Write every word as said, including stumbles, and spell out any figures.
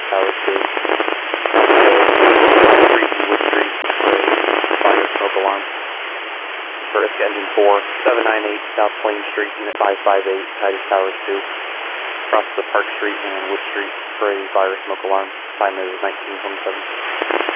Tower two. Street and Wood Street, Prairie, fire smoke alarm. Brisk engine four, seven nine eight South Plain Street, unit five five eight, Titus Towers two. Across the Park Street and Wood Street, Prairie, fire smoke alarm. Time is nineteen twenty-seven.